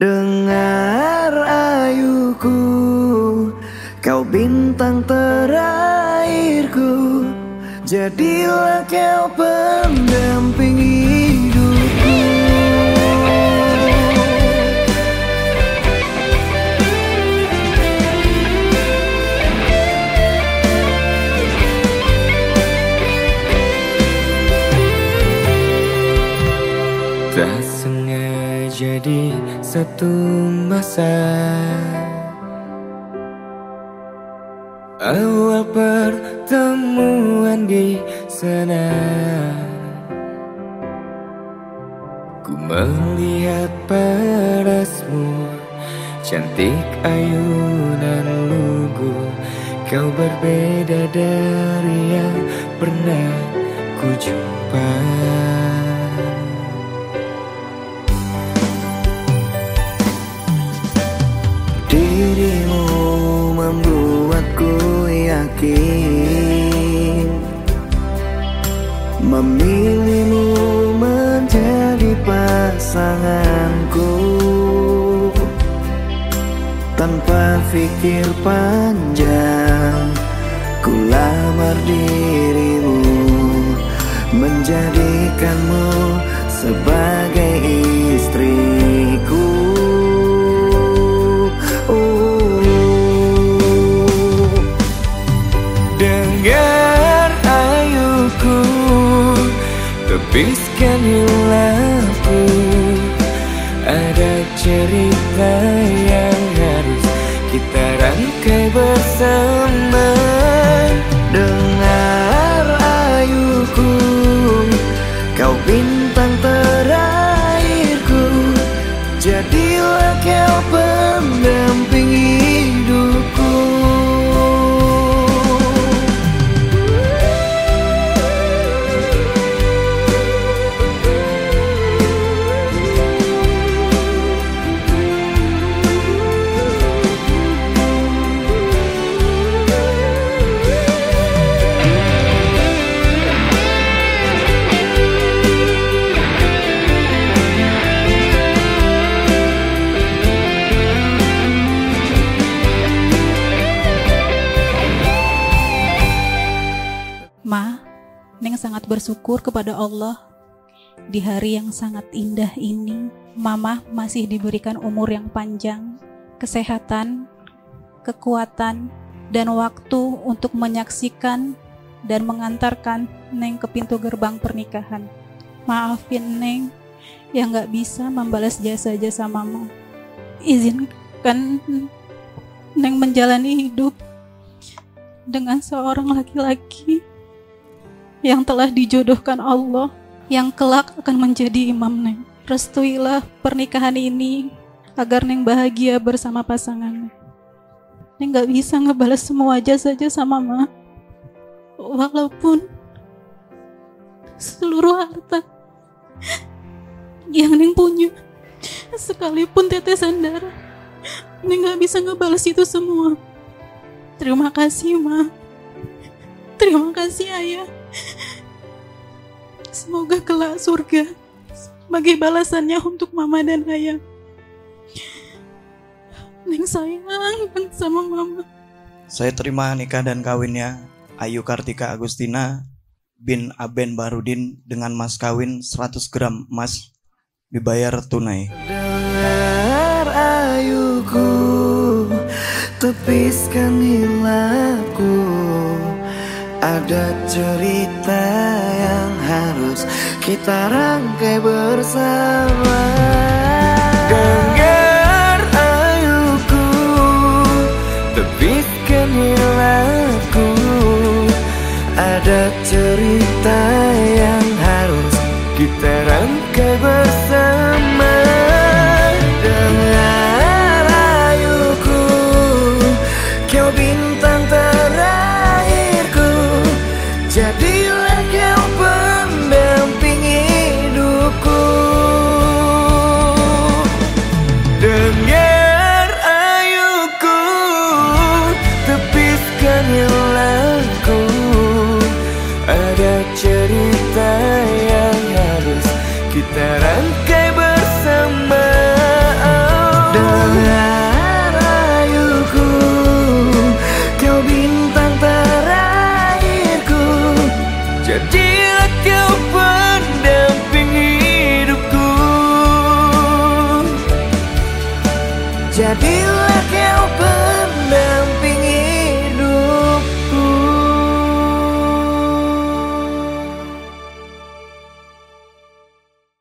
Dengar ayuku, kau bintang terakhirku, jadilah kau pendamping hidupku. Tak sengaja di satu masa, awal pertemuan di sana, ku melihat parasmu, cantik ayunan lugu. Kau berbeda dari yang pernah ku jumpa. Dirimu membuatku yakin, memilihmu menjadi pasanganku. Tanpa pikir panjang, ku lamar dirimu, menjadikanmu sebagai istriku. Dengar ayuku, tepiskan hilangku, ada cerita yang harus kita rangkai bersama. Dengar ayuku, kau bintang terakhirku, jadilah kau pendamping hidupku. Ma, Neng sangat bersyukur kepada Allah di hari yang sangat indah ini. Mama masih diberikan umur yang panjang, kesehatan, kekuatan, dan waktu untuk menyaksikan dan mengantarkan Neng ke pintu gerbang pernikahan. Maafin Neng yang gak bisa membalas jasa-jasa Mama. Izinkan Neng menjalani hidup dengan seorang laki-laki yang telah dijodohkan Allah, yang kelak akan menjadi imam Neng. Restuilah pernikahan ini agar Neng bahagia bersama pasangan. Neng gak bisa ngebalas semua jasa-jasa Mama, walaupun seluruh harta yang Neng punya, sekalipun tetesan darah, Neng gak bisa ngebalas itu semua. Terima kasih Ma, terima kasih Ayah. Semoga kelak surga sebagai balasannya untuk Mama dan Ayah. Neng sayang sama Mama. Saya terima nikah dan kawinnya Ayu Kartika Agustina bin Aben Barudin dengan mas kawin 100 gram emas dibayar tunai. Dengar ayuku, tepiskan hilangku, ada cerita yang harus kita rangkai bersama. Dengar ayuku, tepiskan hilangku, ada cerita yang harus kita rangkai bersama. Dengar ayuku, kau bintang terakhirku, jadilah kau pendamping hidupku. dengar ayuku, tepiskan hilangku, ada cerita yang harus kita rangkai Jadilah